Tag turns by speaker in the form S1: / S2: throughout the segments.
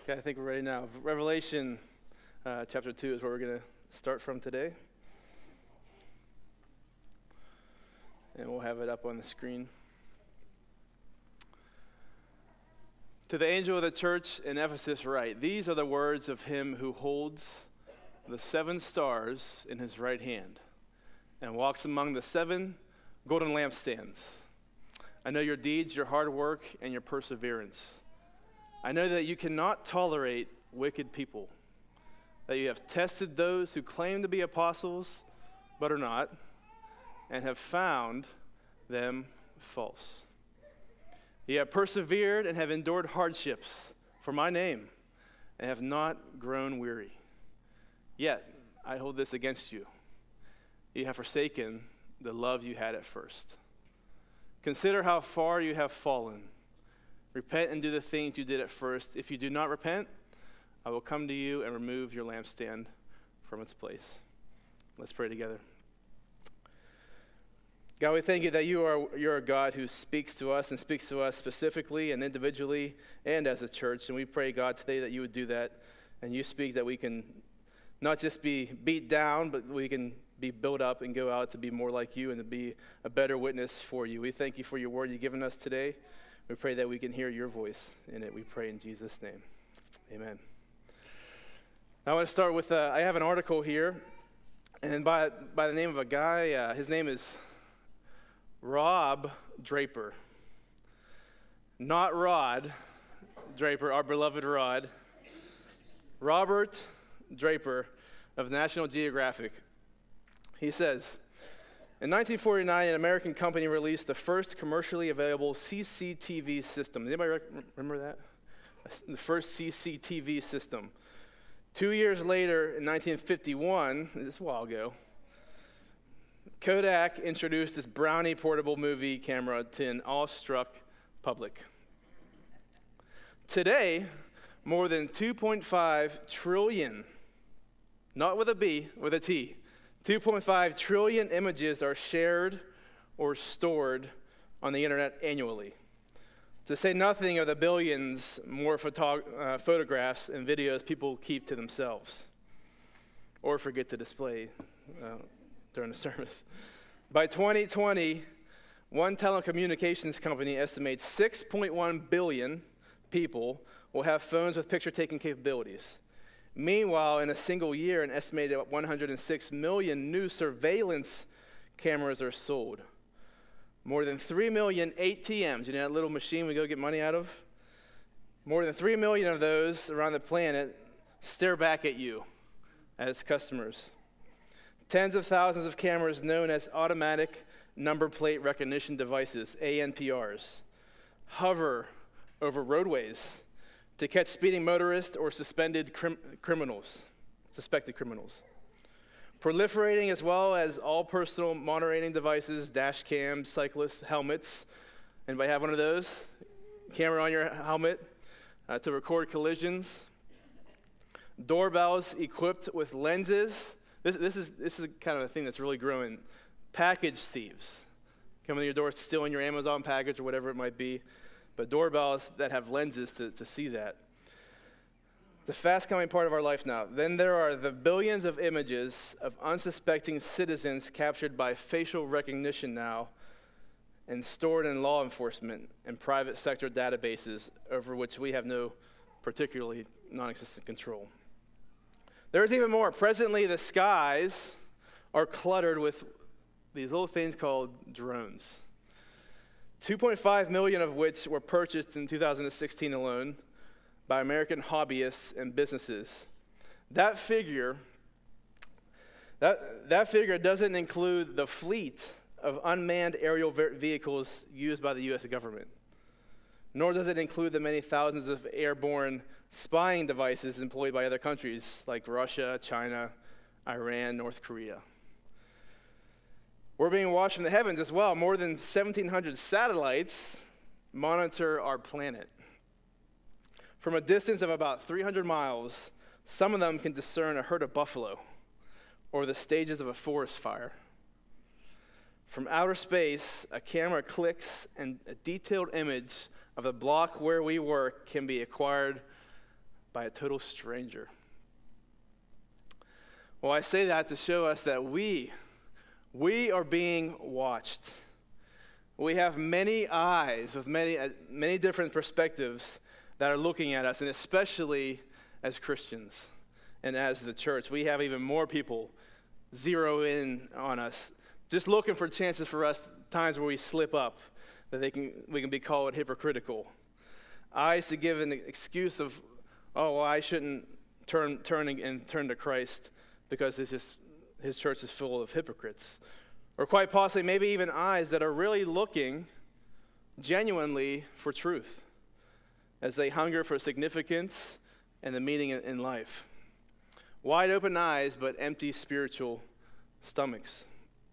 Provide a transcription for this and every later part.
S1: Okay, I think we're ready now. Revelation chapter 2 is where we're going to start from today. And we'll have it up on the screen. To the angel of the church in Ephesus write, these are the words of him who holds the 7 stars in his right hand and walks among the 7 golden lampstands. I know your deeds, your hard work, and your perseverance. I know that you cannot tolerate wicked people, that you have tested those who claim to be apostles but are not, and have found them false. You have persevered and have endured hardships for my name and have not grown weary. Yet I hold this against you. You have forsaken the love you had at first. Consider how far you have fallen. Repent and do the things you did at first. If you do not repent, I will come to you and remove your lampstand from its place. Let's pray together. God, we thank you that you're a God who speaks to us and speaks to us specifically and individually and as a church. And we pray, God, today that you would do that and you speak that we can not just be beat down, but we can be built up and go out to be more like you and to be a better witness for you. We thank you for your word you've given us today. We pray that we can hear your voice in it. We pray in Jesus' name. Amen. Now I want to start with, I have an article here, and by the name of a guy, his name is Rob Draper. Not Rod Draper, our beloved Rod. Robert Draper of National Geographic. He says, in 1949, an American company released the first commercially available CCTV system. Anybody remember that? The first CCTV system. 2 years later, in 1951, this is a while ago, Kodak introduced this Brownie portable movie camera to an awestruck public. Today, more than 2.5 trillion, not with a B, with a T, 2.5 trillion images are shared or stored on the internet annually. To say nothing of the billions more photographs and videos people keep to themselves or forget to display during the service. By 2020, one telecommunications company estimates 6.1 billion people will have phones with picture-taking capabilities. Meanwhile, in a single year, an estimated 106 million new surveillance cameras are sold. More than 3 million ATMs, you know that little machine we go get money out of? More than 3 million of those around the planet stare back at you as customers. Tens of thousands of cameras known as automatic number plate recognition devices, ANPRs, hover over roadways to catch speeding motorists or suspected criminals. Proliferating as well as all personal monitoring devices, dash cams, cyclists, helmets. Anybody have one of those? Camera on your helmet to record collisions. Doorbells equipped with lenses. This is kind of a thing that's really growing. Package thieves coming to your door, stealing your Amazon package or whatever it might be. But doorbells that have lenses to see that. It's a fast-coming part of our life now. Then there are the billions of images of unsuspecting citizens captured by facial recognition now and stored in law enforcement and private sector databases over which we have no particularly non-existent control. There's even more. Presently, the skies are cluttered with these little things called drones. 2.5 million of which were purchased in 2016 alone by American hobbyists and businesses. That figure doesn't include the fleet of unmanned aerial vehicles used by the U.S. government, nor does it include the many thousands of airborne spying devices employed by other countries like Russia, China, Iran, North Korea. We're being watched from the heavens as well. More than 1,700 satellites monitor our planet. From a distance of about 300 miles, some of them can discern a herd of buffalo or the stages of a forest fire. From outer space, a camera clicks and a detailed image of the block where we work can be acquired by a total stranger. Well, I say that to show us that we are being watched. We have many eyes with many different perspectives that are looking at us, and especially as Christians and as the church. We have even more people zero in on us, just looking for chances for us, times where we slip up, that we can be called hypocritical. Eyes to give an excuse of, oh, well, I shouldn't turn to Christ because his church is full of hypocrites. Or quite possibly, maybe even eyes that are really looking genuinely for truth as they hunger for significance and the meaning in life. Wide open eyes, but empty spiritual stomachs.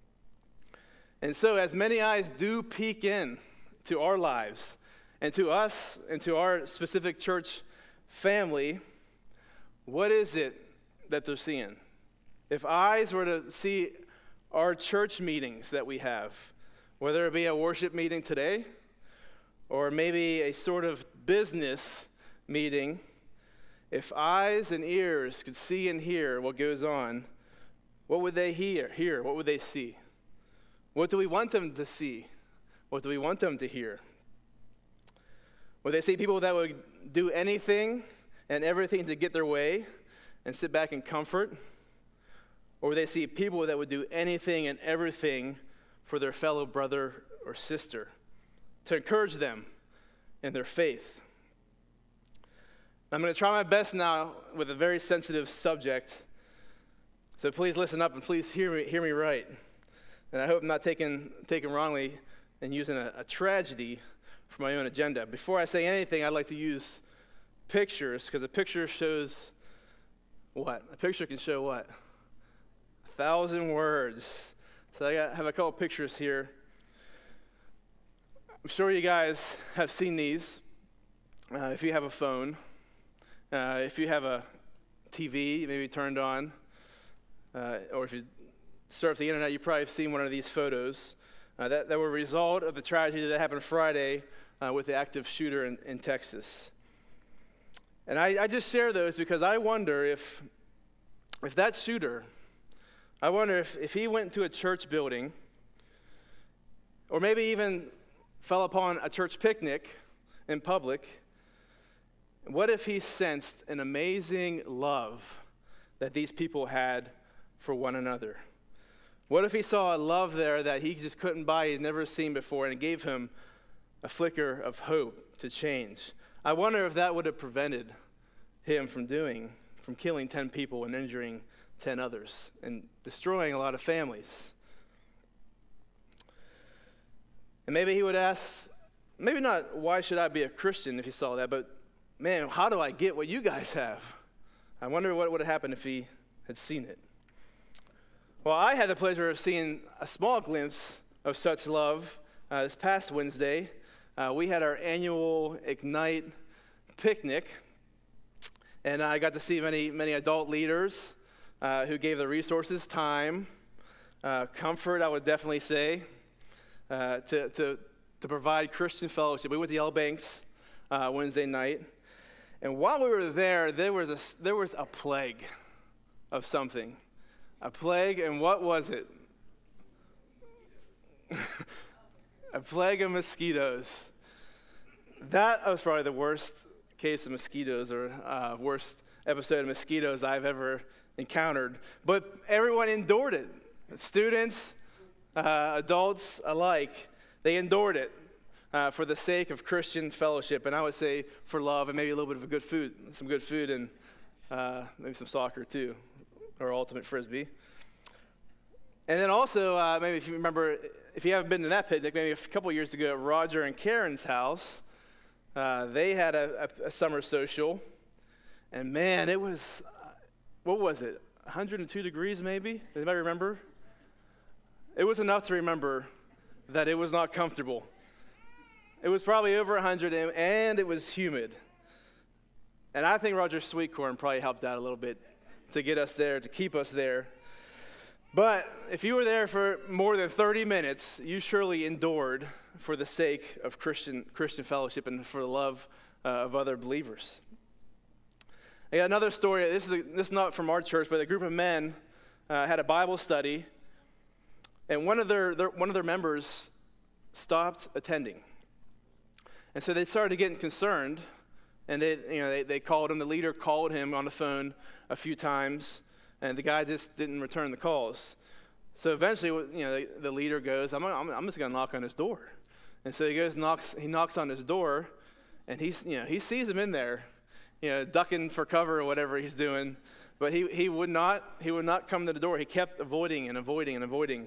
S1: And so, as many eyes do peek in to our lives and to us and to our specific church family, what is it that they're seeing? If eyes were to see our church meetings that we have, whether it be a worship meeting today or maybe a sort of business meeting, if eyes and ears could see and hear what goes on, what would they hear? What would they see? What do we want them to see? What do we want them to hear? Would they see people that would do anything and everything to get their way and sit back in comfort? Or would they see people that would do anything and everything for their fellow brother or sister to encourage them in their faith? I'm going to try my best now with a very sensitive subject, so please listen up and please hear me right. And I hope I'm not taken wrongly and using a tragedy for my own agenda. Before I say anything, I'd like to use pictures, because a picture shows what? A picture can show what? 1,000 words. So I have a couple pictures here. I'm sure you guys have seen these. If you have a phone, if you have a TV maybe turned on, or if you surf the internet, you probably have seen one of these photos that were a result of the tragedy that happened Friday with the active shooter in Texas. And I just share those because I wonder if that shooter, I wonder if he went to a church building, or maybe even fell upon a church picnic in public, what if he sensed an amazing love that these people had for one another? What if he saw a love there that he just couldn't buy, he'd never seen before, and it gave him a flicker of hope to change? I wonder if that would have prevented him from killing 10 people and injuring 10 others and destroying a lot of families. And maybe he would ask, maybe not, why should I be a Christian if he saw that, but man, how do I get what you guys have? I wonder what would have happened if he had seen it. Well, I had the pleasure of seeing a small glimpse of such love this past Wednesday. We had our annual Ignite picnic, and I got to see many adult leaders who gave the resources, time, comfort, I would definitely say, to provide Christian fellowship. We went to Yellow Banks Wednesday night, and while we were there was a plague of something. A plague, and what was it? A plague of mosquitoes. That was probably the worst case of mosquitoes, or worst episode of mosquitoes I've ever encountered. But everyone endured it. Students, adults alike, they endured it for the sake of Christian fellowship, and I would say for love and maybe a little bit of some good food, and maybe some soccer too, or ultimate frisbee. And then also, maybe if you remember, if you haven't been to that picnic, maybe a couple years ago at Roger and Karen's house, they had a summer social, and man, it was, what was it, 102 degrees maybe? Does anybody remember? It was enough to remember that it was not comfortable. It was probably over 100, and it was humid. And I think Roger's sweet corn probably helped out a little bit to get us there, to keep us there. But if you were there for more than 30 minutes, you surely endured for the sake of Christian fellowship and for the love of other believers. I got another story. This is not from our church, but a group of men had a Bible study, and one of their members stopped attending. And so they started getting concerned, and they called him. The leader called him on the phone a few times, and the guy just didn't return the calls. So eventually, the leader goes, I'm just going to knock on his door. And so he goes, he knocks on his door, and he sees him in there, ducking for cover or whatever he's doing. But he would not come to the door. He kept avoiding and avoiding and avoiding.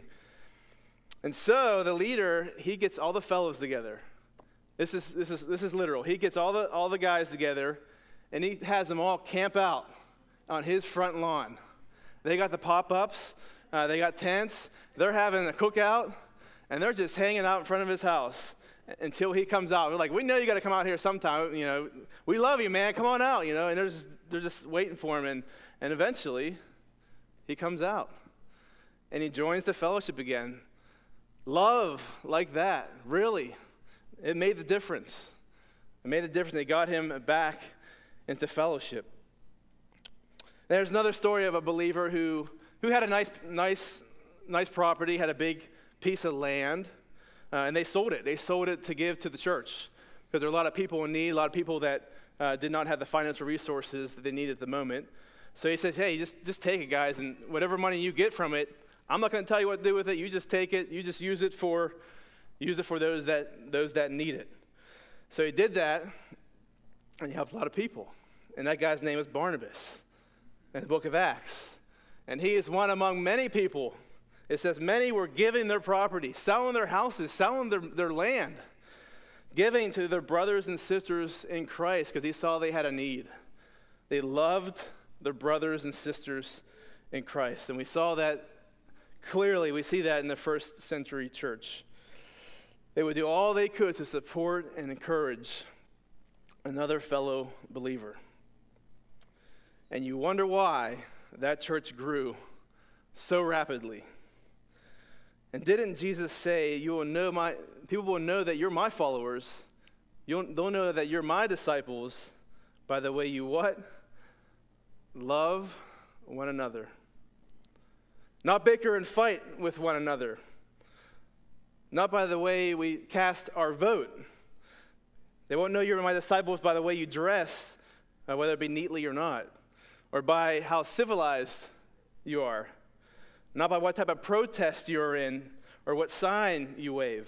S1: And so the leader, he gets all the fellows together. This is literal. He gets all the guys together, and he has them all camp out on his front lawn. They got the pop-ups, they got tents, they're having a cookout, and they're just hanging out in front of his house until he comes out. We're like, we know you got to come out here sometime. We love you, man. Come on out. And they're just waiting for him, and eventually he comes out, and he joins the fellowship again. Love like that, really. It made the difference. It made the difference. They got him back into fellowship. There's another story of a believer who had a nice property, had a big piece of land, and they sold it. They sold it to give to the church because there are a lot of people in need, a lot of people that did not have the financial resources that they needed at the moment. So he says, hey, just take it, guys, and whatever money you get from it, I'm not going to tell you what to do with it. You just take it. You just use it for those that need it. So he did that, and he helped a lot of people. And that guy's name is Barnabas in the book of Acts. And he is one among many people. It says many were giving their property, selling their houses, selling their land, giving to their brothers and sisters in Christ because he saw they had a need. They loved their brothers and sisters in Christ. And we saw that clearly. We see that in the first century church. They would do all they could to support and encourage another fellow believer. And you wonder why that church grew so rapidly. And didn't Jesus say, people will know that you're my followers. They'll know that you're my disciples by the way you what? Love one another. Not bicker and fight with one another. Not by the way we cast our vote. They won't know you're my disciples by the way you dress, whether it be neatly or not, or by how civilized you are, not by what type of protest you're in or what sign you wave.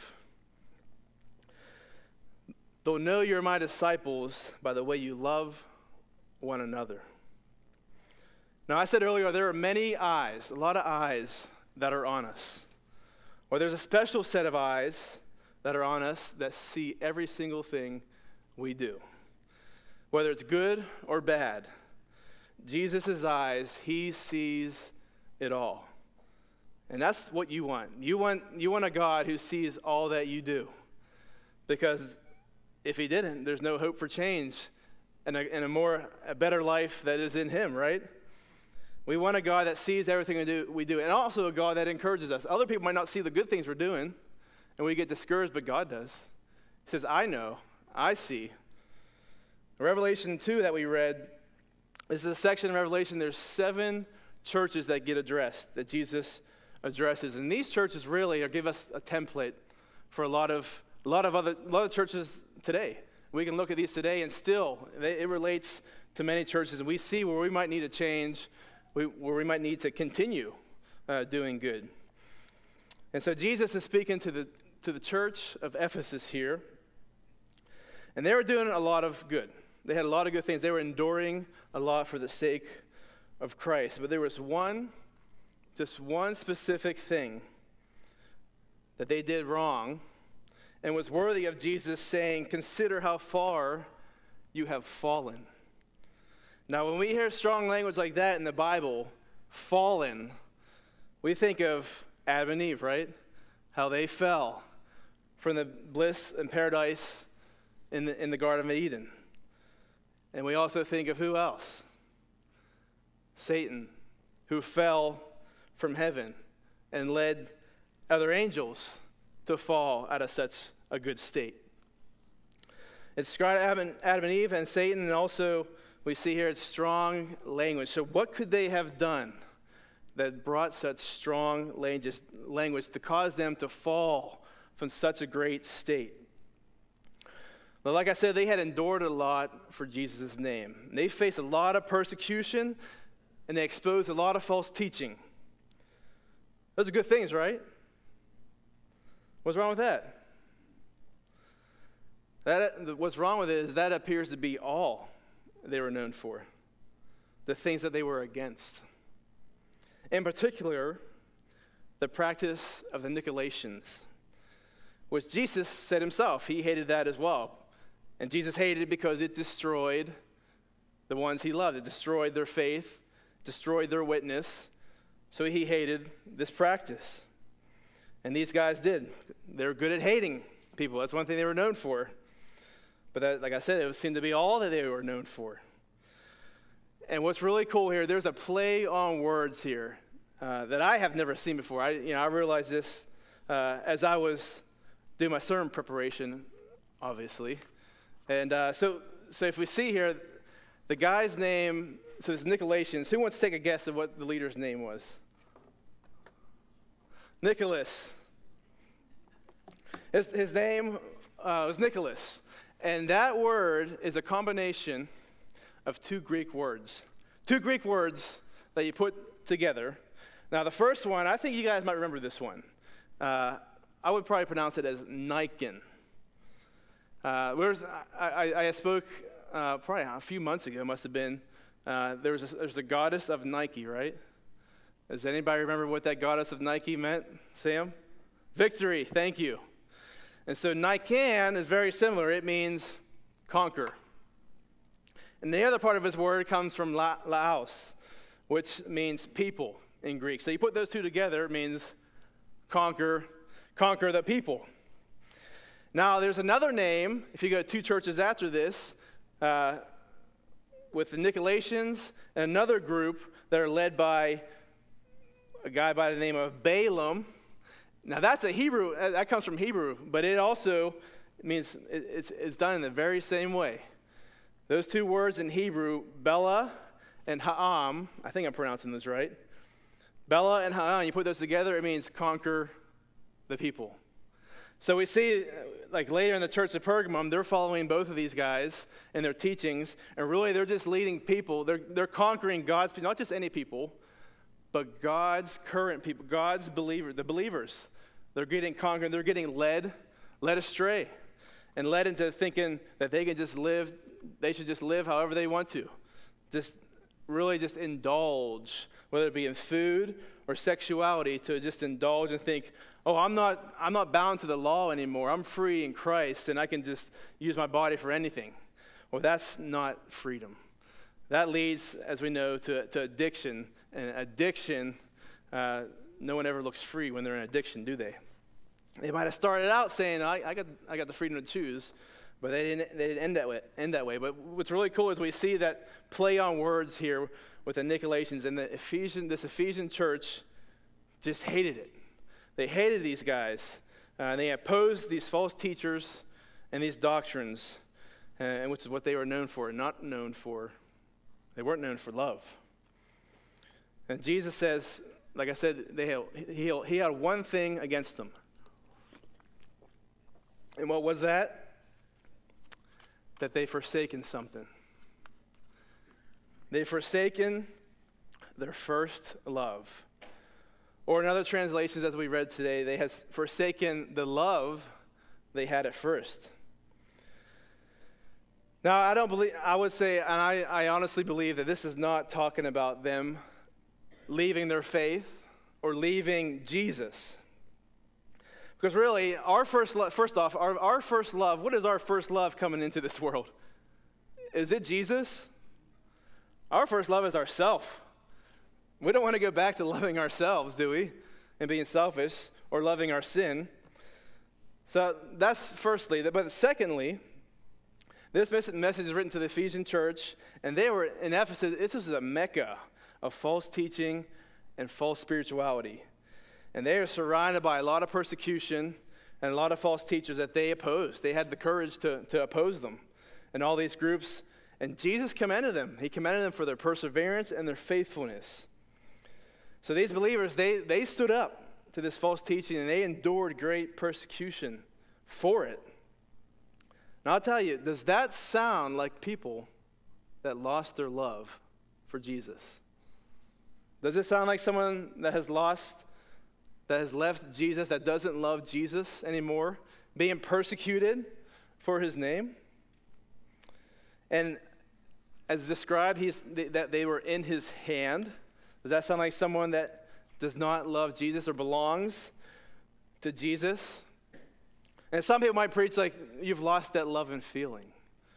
S1: They'll know you're my disciples by the way you love one another. Now, I said earlier, there are many eyes, a lot of eyes that are on us. Or there's a special set of eyes that are on us that see every single thing we do. Whether it's good or bad, Jesus' eyes, he sees it all. And that's what you want. You want a God who sees all that you do. Because if he didn't, there's no hope for change and a better life that is in him, right? We want a God that sees everything we do, and also a God that encourages us. Other people might not see the good things we're doing, and we get discouraged, but God does. He says, I know, I see. Revelation 2 that we read, this is a section in Revelation, there's 7 churches that get addressed, that Jesus addresses. And these churches really give us a template for a lot of churches today. We can look at these today, and still, it relates to many churches, and we see where we might need to change, where we might need to continue doing good. And so Jesus is speaking to the church of Ephesus here, and they were doing a lot of good. They had a lot of good things. They were enduring a lot for the sake of Christ. But there was just one specific thing that they did wrong and was worthy of Jesus saying, consider how far you have fallen. Now, when we hear strong language like that in the Bible, fallen, we think of Adam and Eve, right? How they fell from the bliss and paradise in the Garden of Eden. And we also think of who else? Satan, who fell from heaven and led other angels to fall out of such a good state. It's described Adam and Eve and Satan, and also we see here it's strong language. So what could they have done that brought such strong language to cause them to fall from such a great state? Well, like I said, they had endured a lot for Jesus' name. They faced a lot of persecution, and they exposed a lot of false teaching. Those are good things, right? What's wrong with that? What's wrong with it is that appears to be all they were known for, the things that they were against. In particular, the practice of the Nicolaitans, which Jesus said himself, he hated that as well. And Jesus hated it because it destroyed the ones he loved. It destroyed their faith, destroyed their witness. So he hated this practice. And these guys did. They were good at hating people. That's one thing they were known for. But that, like I said, it seemed to be all that they were known for. And what's really cool here, there's a play on words here that I have never seen before. I realized this as I was doing my sermon preparation, obviously. And so if we see here, the guy's name, so it's Nicolaitans. Who wants to take a guess at what the leader's name was? Nicholas. His name was Nicholas. And that word is a combination of two Greek words. Two Greek words that you put together. Now, the first one, I think you guys might remember this one. I would probably pronounce it as Nikon. I spoke probably a few months ago, must have been. There's a goddess of Nike, right? Does anybody remember what that goddess of Nike meant? Sam? Victory, thank you. And so Nikon is very similar. It means conquer. And the other part of his word comes from laos, which means people in Greek. So you put those two together, it means conquer the people. Now, there's another name, if you go to two churches after this, with the Nicolaitans and another group that are led by a guy by the name of Balaam. Now, that's a Hebrew, that comes from Hebrew, but it also means it's done in the very same way. Those two words in Hebrew, Bela and Ha'am, I think I'm pronouncing this right. Bela and Ha'am, you put those together, it means conquer the people. So we see, like later in the church of Pergamum, they're following both of these guys in their teachings, and really they're just leading people. They're conquering God's people, not just any people, but God's current people, God's believers, the believers. They're getting conquered, they're getting led astray, and led into thinking that they can just live, they should just live however they want to. Just indulge, whether it be in food or sexuality, to just indulge and think, oh, I'm not bound to the law anymore. I'm free in Christ, and I can just use my body for anything. Well, that's not freedom. That leads, as we know, to addiction. And addiction, no one ever looks free when they're in addiction, do they? They might have started out saying, I got the freedom to choose, but they didn't end that way. But what's really cool is we see that play on words here with the Nicolaitans, and this Ephesian church just hated it. They hated these guys, and they opposed these false teachers and these doctrines, and which is what they were known for, not known for. They weren't known for love. And Jesus says, like I said, he had one thing against them. And what was that? That they forsaken something. They forsaken their first love. Or in other translations, as we read today, they have forsaken the love they had at first. Now, I would say, and I honestly believe that this is not talking about them leaving their faith or leaving Jesus. Because really, our first love, what is our first love coming into this world? Is it Jesus? Our first love is ourself. We don't want to go back to loving ourselves, do we? And being selfish or loving our sin. So that's firstly. But secondly, this message is written to the Ephesian church, and they were in Ephesus. This was a mecca of false teaching and false spirituality. And they are surrounded by a lot of persecution and a lot of false teachers that they opposed. They had the courage to oppose them. And all these groups And Jesus commended them. He commended them for their perseverance and their faithfulness. So these believers, they stood up to this false teaching, and they endured great persecution for it. Now I'll tell you, does that sound like people that lost their love for Jesus? Does it sound like someone that has left Jesus, that doesn't love Jesus anymore, being persecuted for his name? And as described, that they were in his hand. Does that sound like someone that does not love Jesus or belongs to Jesus? And some people might preach like, you've lost that love and feeling.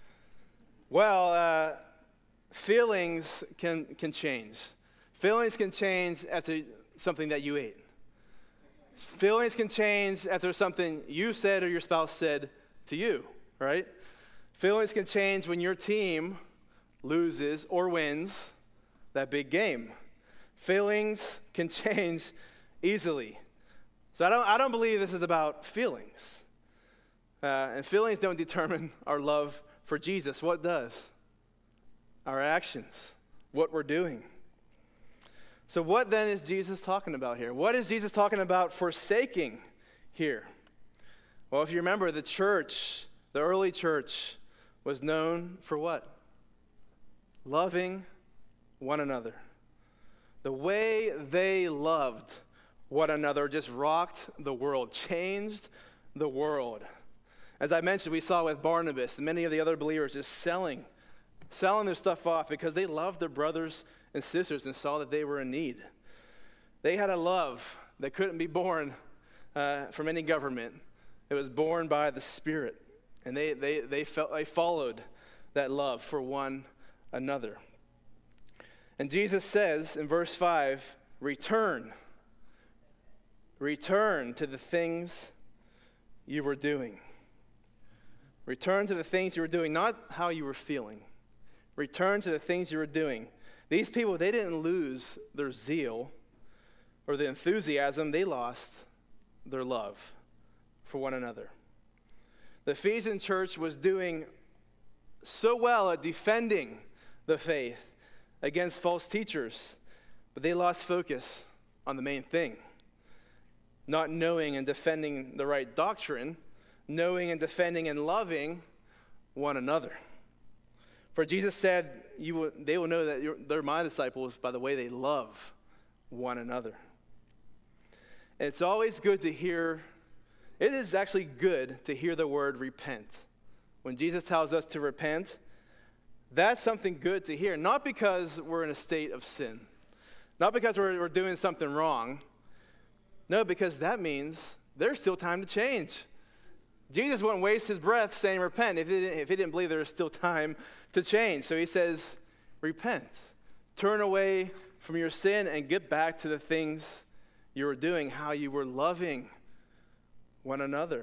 S1: Well, feelings can change. Feelings can change after something that you ate. Feelings can change after something you said or your spouse said to you, right? Feelings can change when your team loses or wins that big game. Feelings can change easily. So I don't believe this is about feelings. And feelings don't determine our love for Jesus. What does? Our actions, what we're doing. So what then is Jesus talking about here? What is Jesus talking about forsaking here? Well, if you remember, the church, the early church, was known for what? Loving one another. The way they loved one another just rocked the world, changed the world. As I mentioned, we saw with Barnabas and many of the other believers just selling their stuff off because they loved their brothers and sisters and saw that they were in need. They had a love that couldn't be born from any government. It was born by the Spirit. And they followed that love for one another. And Jesus says in verse 5, return to the things you were doing. Return to the things you were doing, not how you were feeling. Return to the things you were doing. These people, they didn't lose their zeal or the enthusiasm. They lost their love for one another. The Ephesian church was doing so well at defending the faith against false teachers, but they lost focus on the main thing. Not knowing and defending the right doctrine, knowing and defending and loving one another. For Jesus said, they will know that they're my disciples by the way they love one another. And it's always good to hear, it is actually good to hear the word repent. When Jesus tells us to repent, that's something good to hear. Not because we're in a state of sin. Not because we're doing something wrong. No, because that means there's still time to change. Jesus wouldn't waste his breath saying repent if he didn't believe there was still time to change. So he says, repent. Turn away from your sin and get back to the things you were doing, how you were loving one another.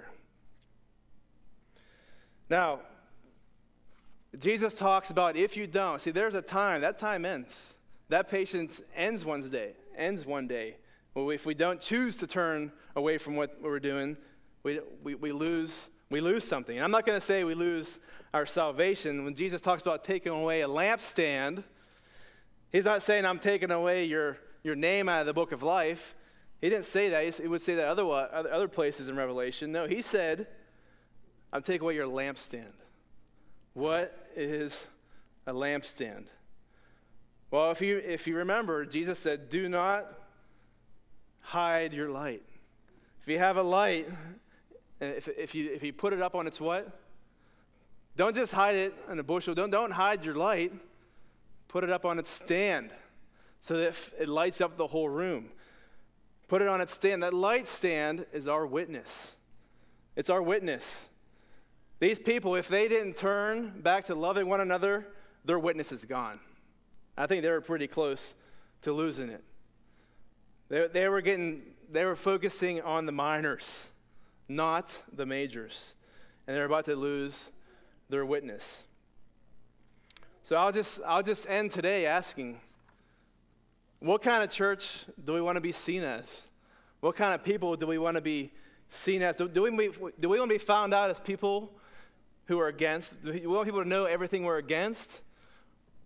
S1: Now, Jesus talks about if you don't. See, there's a time. That time ends. That patience ends one day. Well, if we don't choose to turn away from what we're doing, we lose something. And I'm not going to say we lose our salvation. When Jesus talks about taking away a lampstand, he's not saying I'm taking away your name out of the book of life. He didn't say that. He would say that other places in Revelation. No, he said, I'm taking away your lampstand. What is a lampstand? Well, if you remember, Jesus said, do not hide your light. If you have a light, if you put it up on its what? Don't just hide it in a bushel. Don't hide your light. Put it up on its stand so that it lights up the whole room. Put it on its stand. That light stand is our witness. It's our witness. These people, if they didn't turn back to loving one another, their witness is gone. I think they were pretty close to losing it. They were focusing on the minors, not the majors. And they're about to lose their witness. So I'll just end today asking, what kind of church do we want to be seen as? What kind of people do we want to be seen as? Do we want to be found out as people who are against? Do we want people to know everything we're against?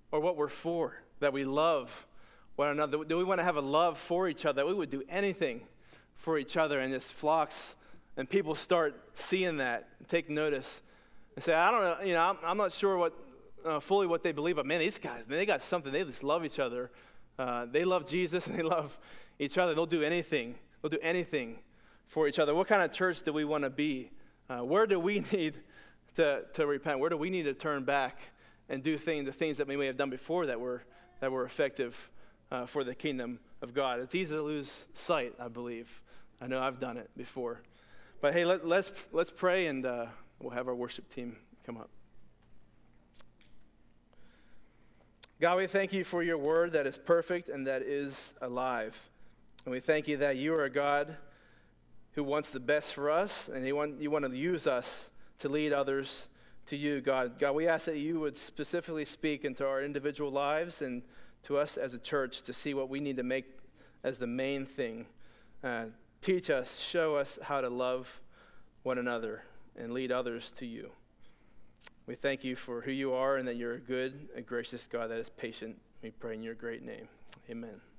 S1: or what we're for, that we love one another? Do we want to have a love for each other, that we would do anything for each other? And this flocks, and people start seeing that, take notice, and say, I don't know, I'm not sure fully what they believe, but man, these guys, they got something. They just love each other. They love Jesus, and they love each other. They'll do anything. They'll do anything for each other. What kind of church do we want to be? Where do we need to repent? Where do we need to turn back and do the things that we may have done before that were effective for the kingdom of God? It's easy to lose sight, I believe. I know I've done it before. But hey, let's pray, and we'll have our worship team come up. God, we thank you for your word that is perfect and that is alive. And we thank you that you are a God who wants the best for us, and you want to use us to lead others to you, God. God, we ask that you would specifically speak into our individual lives and to us as a church to see what we need to make as the main thing. Teach us, show us how to love one another and lead others to you. We thank you for who you are and that you're a good and gracious God that is patient. We pray in your great name. Amen.